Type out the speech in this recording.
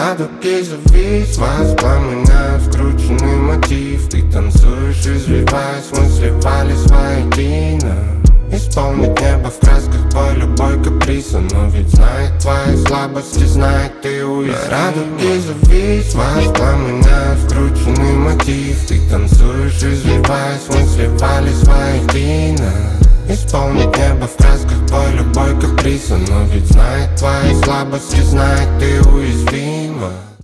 радуги завис, воспламеняя скрученный мотив. Ты танцуешь, извиваясь, мы сливались воедино. Исполнить небо в красках твой любой каприз. Но ведь знает твои слабости, знает ты уязвима. Радуги завис, воспламеняя скрученный мотив. Ты танцуешь, извиваясь, мы сливались воедино. Исполнить небо в красках твой любой каприз. Но ведь знает твои слабости, знает ты уязвима.